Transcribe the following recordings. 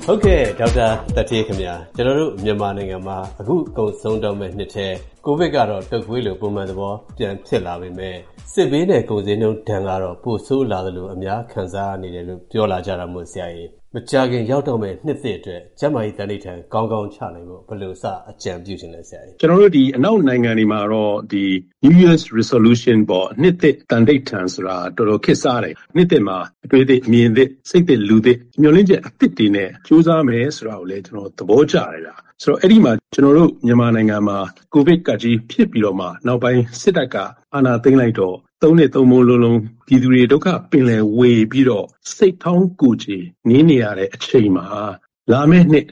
ဟုတ်ကဲ့ဒေါက်တာသက်ထေးခင်ဗျာကျွန်တော်တို့မြန်မာနိုင်ငံမှာအခုကုန်ဆုံးတော့မဲ့နှစ်ထဲကိုဗစ်ကတော့တုပ်ကွေးလိုပုံမှန်သဘောပြန်ဖြစ်လာပေမဲ့စစ်ဘေးနဲ့ကုန်စည်နှုန်းဒဏ်ကတော့ပိုဆိုးလာသလိုအများခံစားနေတယ်လို့ပြောလာကြတာမို့ဆရာကြီးမကြာခင်ရောက်တော့မဲ့နှစ်သစ်အတွက်ကျန်းမာရေးတန်ဋိဌာန်ကောင်းကောင်းချနိုင်ဖို့ဘယ်လိုစအကြံပြုချင်လဲဆရာကြီးကျွန်တော်တို့ဒီအနောက်နိုင်ငံတွေမှာတော့ဒီ New Year's resolution ပေါ့နှစ်သစ်တန်ဋိဌာန်ဆိုတာတော်တော်ခေတ်စားတယ်နှစ်သစ်မှာအတွေ့အသစ်အမြင်သစ်စိတ်သစ်လူသစ်မျှော်လင့်ချက်အသစ်တွေနဲ့ကြိုးစားမယ်ဆိုတာကိုလည်းကျွန်တော်သဘောကျတယ်ဗျာဆိုတော့အဲ့ဒီမှာကျွန်တော်တို့မြန်မာနိုင်ငံမှာကိုဗစ်ကကြီးဖြစ်ပြီးတော့မှနောက်ပိုင်းစစ်တပ်ကအာဏာသိမ်းလိုက်တော့3 နှစ် 3 မိုးလုံးပြည်သူတွေဒုက္ခပင်လယ်ဝေပြီးတော့စိတ်ထောင်းကိုကြည်နင်းနေရတဲ့အချိန်မှာလာမယ့်နှစ်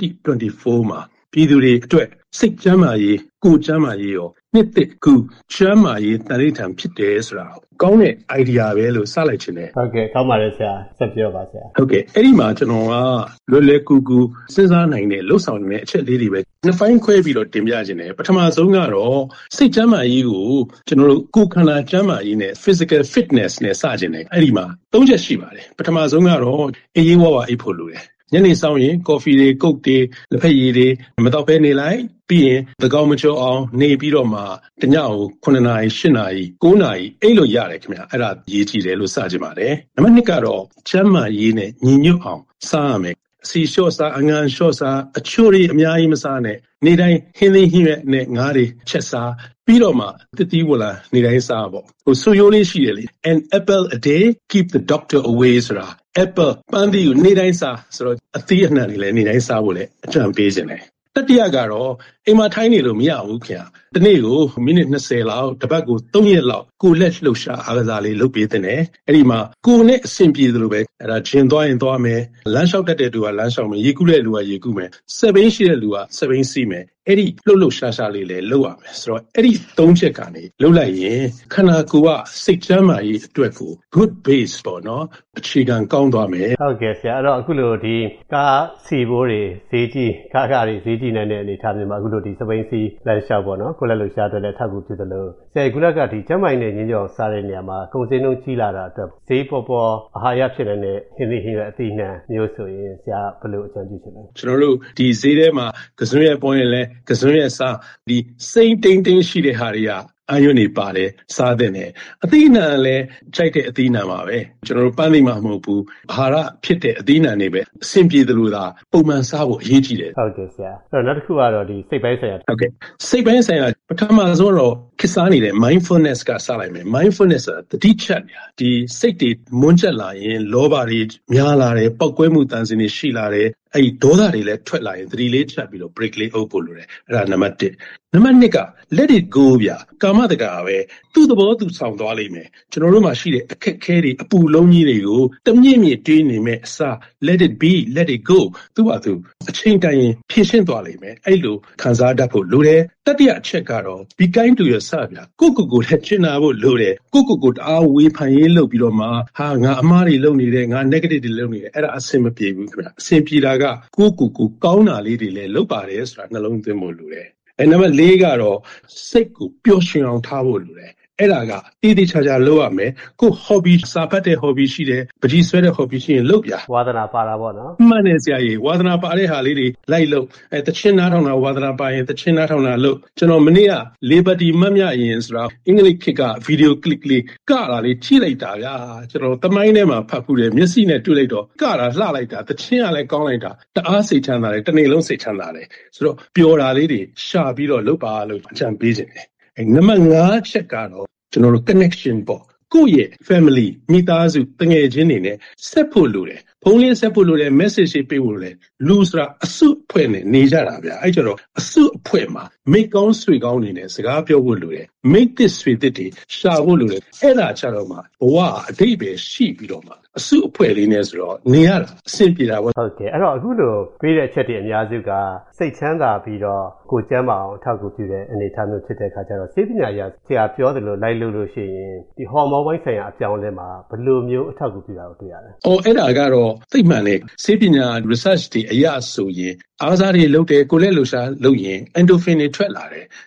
2024မှာပြည်သူတွေအတွက်စိတ်ကျန်းမာရေးကိုယ်ကျန်းမာရေးရောနှစ်သစ်ကူကျန်းမာရေးတန်ဋိဌာန်ဖြစ်တယ်ဆိုတာကောင်းတဲ့ idea ပဲလို့စလိုက်ချင်တယ်ဟုတ်ကဲ့ကောင်းပါတယ်ဆရာဆက်ပြောပါဆရာဟုတ်ကဲ့အဲ့ဒီမှာကျွန်တော်ကလွယ်လွယ်ကူကူစဉ်းစားနိုင်တဲ့လှုပ်ဆောင်နေတဲ့အချက်လေးတွေပဲနှစ်ပိုင်းခွဲပြီးတော့တင်ပြခြင်းတယ်ပထမဆုံးကတော့စိတ်ကျန်းမာရေးကိုကျွန်တော်တို့ကိုယ်ခန္ဓာကျန်းမာရေးနဲ့ physical fitness နဲ့စခြင်းတယ်အဲ့ဒီမှာ၃ချက်ရှိပါတယ်ပထမဆုံးကတော့အေးအေးဝါးဝါအိပ်ဖို့လိုတယ်ညနေဆောင်ရင်ကော်ဖီတွေကုတ်တွေလက်ဖက်ရည်တွေမတော့ဘဲနေလိုက်ပြီးရင်သကောင်းမချိုးအောင်နေပြီးတော့မှတညကို9နာရီ10နာရီ9နာရီအိပ်လို့ရတယ်ခင်ဗျအဲ့ဒါရေးကြည့်တယ်လို့စကြပါတယ်နံပါတ်2ကတော့ကျန်းမာရေးနဲ့ညီညွတ်အောင်စားရမယ်အစီလျှော့စားအငန်လျှော့စားအချို့တွေအများကြီးမစားနဲ့နေတိုင်းဟင်းသီးဟင်းရွက်နဲ့ငါးတွေချက်စားပြီးတော့မှတတိဝလာနေတိုင်းစားပေါ့ဟိုဆိုရိုးလေးရှိတယ်လေ an apple a day keep the doctor away ဆိုတာ apple ပန်းသီးကိုနေတိုင်းစားဆိုတော့အသီးအနှံတွေလည်းနေတိုင်းစားဖို့လည်းအကြံပေးခြင်းတယ်တတိယကတော့အိမ်မှာထိုင်းနေလို့မရဘူးခင်ဗျတနေ့ကိုမိနစ်20လောက်တစ်ပတ်ကို3ရက်လောက်ကိုလက်လှုပ်ရှားအားကစားလေးလုပ်ပေးတဲ့နယ်အဲ့ဒီမှာကိုနဲ့အဆင်ပြေသလိုပဲအဲ့ဒါဂျင်သွားရင်သွားမယ်လမ်းလျှောက်တတ်တဲ့လူကလမ်းလျှောက်မယ်ရေကူးတဲ့လူကရေကူးမယ်စက်ဘင်းရှိတဲ့လူကစက်ဘင်းစီးမယ်အဲ့ဒီလှုပ်ရှားလေးလည်းလုပ်ရမယ်ဆိုတော့အဲ့ဒီ3ချက်ကနေလုပ်လိုက်ရင်ခန္ဓာကိုယ်ကစိတ်ကျန်းမာရေးအတွက်ကို good base ပေါ့နော်အခြေခံကောင်းသွားမယ်ဟုတ်ကဲ့ဆရာအဲ့တော့အခုလိုဒီကားစီဘိုးတွေဈေးကြီးကားတွေဈေးကြီးနေတဲ့အနေအထားမျိုးမှာအခုလိုဒီစပိန်စီလမ်းလျှောက်ပေါ့နော်ကိုလက်လှရှားတွေလည်းထောက်ကူပြုသလိုဆရာကုလကဒီကျန်းမာရေးနဲ့ညင်ကြောင်စားတဲ့နေရာမှာကုန်စည်နှုန်းကြီးလာတာအတွက်ဈေးပေါ်အာဟာရဖြစ်နေတဲ့ဟင်းသီးဟင်းရွက်အသီးနှံမျိုးဆိုရင်ဆရာဘယ်လိုအကြံပြုချင်လဲကျွန်တော်တို့ဒီဈေးထဲမှာကစွန်းရက်ပေါ်ရင်လည်းကစွန်းရက်စားဒီစိမ့်တိန်ရှိတဲ့ဟာတွေကအာရုံနေပါတယ်စားတဲ့နဲ့အသီးနှံလည်းကြိုက်တဲ့အသီးနှံပါပဲကျွန်တော်တို့ပန်းသီးမှမဟုတ်ဘူးအာဟာရဖြစ်တဲ့အသီးနှံတွေပဲအဆင်ပြေသလိုသာပုံမှန်စားဖို့အရေးကြီးတယ်ဟုတ်ကဲ့ဆရာအဲ့တော့နောက်တစ်ခုကတော့ဒီစိတ်ပိုင်းဆိုင်ရာဟုတ်ကဲ့စိတ်ပိုင်းဆိုင်ရာပထမဆုံးတော့ခေတ်စားနေတဲ့ mindfulness ကစလိုက်မယ် mindfulness ကတတိချက်ဒီစိတ်တွေမွန်းကျက်လာရင်လောဘတွေများလာတယ်ပောက်ကွဲမှုတန်စင်တွေရှိလာတယ်အဲ့ဒီဒေါသတွေလည်းထွက်လာရင်သတိလေးချက်ပြီးတော့ break လေးအုပ်ဖို့လိုတယ်အဲ့ဒါနံပါတ်1နံပါတ်2က let it go ဗျာကာမတက္ကရာပဲသူ့သဘောသူဆောင်သွားလိမ့်မယ်ကျွန်တော်တို့မှာရှိတဲ့အခက်ခဲတွေအပူလုံးကြီးတွေကိုတမြင့်မြင့်တွေးနေမဲ့အစား let it be let it go သူ့ဟာသူအချိန်တိုင်းရင်ဖြည့်ရှင်းသွားလိမ့်မယ်အဲ့လိုခံစားတတ်ဖို့လိုတယ်တတိယအချက်ကတော့ be kind to yourself ဗျာကိုလည်းကျင့်နာဖို့လိုတယ်ကိုတအားဝေဖန်ရေးလုပ်ပြီးတော့မှဟာငါအမှားတွေလုပ်နေတယ်ငါ negative တွေလုပ်နေတယ်အဲ့ဒါအဆင်မပြေဘူးခင်ဗျအဆင်ပြေတာကကိုကောင်းတာလေးတွေလည်းလုပ်ပါတယ်ဆိုတာနှလုံးသွင်းဖို့လိုတယ်နံပါတ်4ကတော့စိတ်ကိုပျော်ရွှင်အောင်ထားဖို့လိုတယ်အဲ့ဒါကတည်တည်ချာချာလုပ်ရမယ်ကို hobby စာဖတ်တဲ့ hobby ရှိတယ်ပကြီးဆွဲတဲ့ hobby ရှိရင်လုပ်ပြဝါသနာပါတာပေါ့နော်မှန်တယ်ဆရာကြီးဝါသနာပါတဲ့ဟာလေးတွေလိုက်လုပ်တချင်းနားထောင်တာဝါသနာပါရင်တချင်းနားထောင်တာလုပ်ကျွန်တော်မနေ့က Liberty မတ်မြရင်ဆိုတာအင်္ဂလိပ်ခေတ်က video clip လေးကတာလေးကြည့်လိုက်တာဗျာကျွန်တော်သမိုင်းထဲမှာဖတ်ဖူးတယ်မျက်စိနဲ့တွေ့လိုက်တော့ကတာလှလိုက်တာတချင်းကလည်းကောင်းလိုက်တာတအားစိတ်ချမ်းသာတယ်တစ်နေ့လုံးစိတ်ချမ်းသာတယ်ဆိုတော့ပျော်တာလေးတွေရှာပြီးတော့လုပ်ပါလို့အကြံပေးခြင်းတယ်နံပါတ်5ချက်ကတော့ကျွန်တော်တို့ connection ပေါ့ကိုယ့်ရဲ့ family မိသားစုတငယ်ချင်းတွေနဲ့ဆက်ဖို့လိုတယ်ဖုန်းလေးဆက်ဖို့လိုတယ် message တွေပေးဖို့လိုတယ်လူဆိုတာအစုအဖွဲ့နဲ့နေကြတာဗျာအဲ့ကျတော့အစုအဖွဲ့မှာမိတ်ကောင်းဆွေကောင်းတွေနဲ့စကားပြောဖို့လိုတယ်မိတ်သစ်ဆွေသစ်တွေရှာဖို့လိုတယ်အဲ့ဒါကြတော့မှဘဝအတိတ်ပဲရှိပြီးတော့မှအစုအဖွဲ့လေးနဲ့ဆိုတော့နေရတာအဆင်ပြေတာပေါ့ဟုတ်ကဲ့အဲ့တော့အခုလိုပေးတဲ့အချက်တွေအများစုကစိတ်ချမ်းသာပြီးတော့ကိုယ်ကျန်းမာအောင်အထောက်အကူပြုတဲ့အနေအထားမျိုးဖြစ်တဲ့အခါကျတော့ဆေးပညာရေးဆရာပြောသလိုလိုက်လို့ရှိရင်ဒီဟော်မုန်းပိုင်းဆိုင်ရာအပြောင်းအလဲမှာဘယ်လိုမျိုးအထောက်အကူပြုတာကိုတွေ့ရလဲအဲ့ဒါကတော့သိမှန်တယ်ဆေးပညာ research တွေအရဆိုရင်အားစားတွေလုပ်တယ်ကိုယ်လည်းလှူရှားလုပ်ရင် endorphin တွေထွက်လာတယ်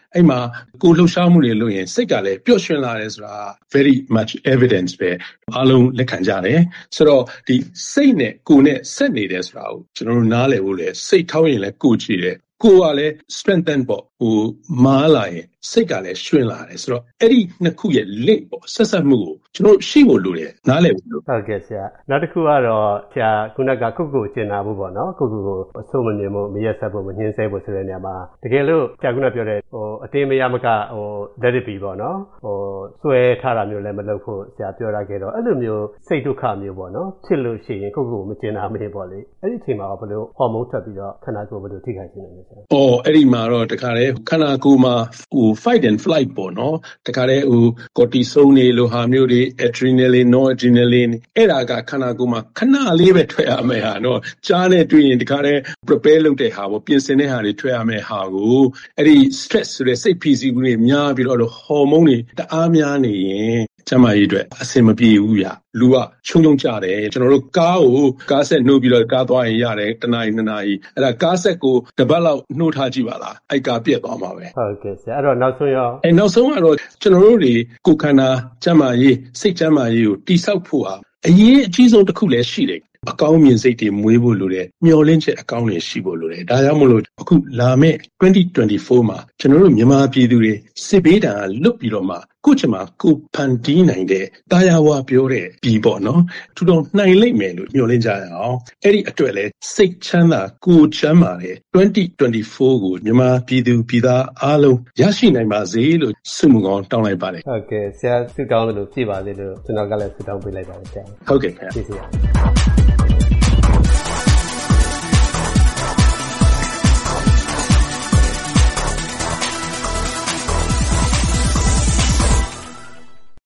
အဲ့မှာကိုလှုပ်ရှားမှုတွေလုပ်ရင်စိတ်ကလည်းပျော့ရွှင်လာတယ်ဆိုတာ very much evidence ပဲအားလုံးလက်ခံကြတယ်ဆိုတော့ဒီစိတ်နဲ့ကိုယ်နဲ့ဆက်နေတယ်ဆိုတာကိုကျွန်တော်တို့နားလည်ဖို့လေစိတ်ထောင်းရင်လည်းကိုယ်ကြည့်တယ်ကိုယ်ကလည်း strengthen ပေါ့မားလာရင်စိတ်ကလည်းရွှင်လာတယ်ဆိုတော့အဲ့ဒီနှစ်ခုရဲ့ link ပေါ့ဆက်ဆက်မှုကိုကျွန်တော်ရှိဖို့လိုတယ်နားလည်ဖို့လိုဟုတ်ကဲ့ဆရာနောက်တစ်ခုကတော့ဆရာခုနကခုကျင်နာမှုပေါ့နော်ခုကိုအဆိုးမမြင်ဖို့မရက်ဆက်ဖို့မညှင်းဆဲဖို့ဆိုတဲ့နေရာမှာတကယ်လို့ဆရာခုနပြောတဲ့အတင်းမရမကlet it beပေါ့နော်ဆွဲထားတာမျိုးလည်းမလုပ်ဖို့ဆရာပြောရခဲ့တော့အဲ့လိုမျိုးစိတ်ဒုက္ခမျိုးပေါ့နော်ဖြစ်လို့ရှိရင်ခုမကျင်နာမင်းပေါ့လေအဲ့ဒီအချိန်မှာဘယ်လိုဟော်မုန်းထွက်ပြီးတော့ခန္ဓာကိုယ်ဘယ်လိုထိခိုက်နေလဲဆရာအဲ့ဒီမှာတော့တခါတည်းခန္ဓာကိုယ်မှာfight and flight ပေါ့နော်တခါတည်းcortisol နေလိုဟာမျိုးတွေ adrenaline noradrenaline အဲ့ဒါကခန္ဓာကိုယ်မှာခဏလေးပဲထွက်ရမယ့်ဟာနော်ကြားနဲ့တွေ့ရင်တခါတည်း prepare လုပ်တဲ့ဟာပေါ့ပြင်ဆင်တဲ့ဟာတွေထွက်ရမယ့်ဟာကိုအဲ့ဒီ stress ဆိုတဲ့စိတ်ဖိစီးမှုတွေများပြီးတော့ဟော်မုန်းတွေတအားများနေရင်ကျမကြီးအတွက်အဆင်မပြေဘူးဗျလူကချုံကြတယ်ကျွန်တော်တို့ကားဆက်နှိုးပြီးတော့ကားသွားရင်ရတယ်တနားရီ2နာရီအဲ့ဒါကားဆက်ကိုတစ်ပတ်လောက်နှိုးထားကြည့်ပါလားအဲ့ကားပြက်သွားမှာပဲဟုတ်ကဲ့ဆရာအဲ့တော့နောက်ဆုံးရောနောက်ဆုံးကတော့ကျွန်တော်တို့တွေကိုယ်ခန္ဓာကျန်းမာရေးစိတ်ကျန်းမာရေးကိုတိဆောက်ဖို့ဟာအရေးအကြီးဆုံးတစ်ခုလည်းရှိတယ်အကောင်းမြင်စိတ်တွေမွေးဖို့လိုတယ်မျှော်လင့်ချက်အကောင်းတွေရှိဖို့လိုတယ်ဒါကြောင့်မလို့အခုလာမယ့်2024မှာကျွန်တော်တို့မြန်မာပြည်သူတွေစစ်ဘေးဒဏ်ကလွတ်ပြီးတော့မှကိုယ့်ချမှာကိုဖန်တီးနိုင်တဲ့တာယာဝပြောတဲ့ပြည်ပေါ့နော်ထူထောင်နိုင်လိမ့်မယ်လို့မျှော်လင့်ကြရအောင်အဲ့ဒီအတွက်လဲစိတ်ချမ်းသာကိုယ်ချမ်းသာတဲ့2024ကိုမြန်မာပြည်သူပြည်သားအားလုံးရရှိနိုင်ပါစေလို့ဆုမွန်ကောင်းတောင်းလိုက်ပါတယ်ဟုတ်ကဲ့ဆရာဆုတောင်းလို့ပြည့်ပါစေလို့ကျွန်တော်ကလည်းဆုတောင်းပေးလိုက်ပါတယ်ဆရာဟုတ်ကဲ့ခင်ဗျာကျေးဇူးပါ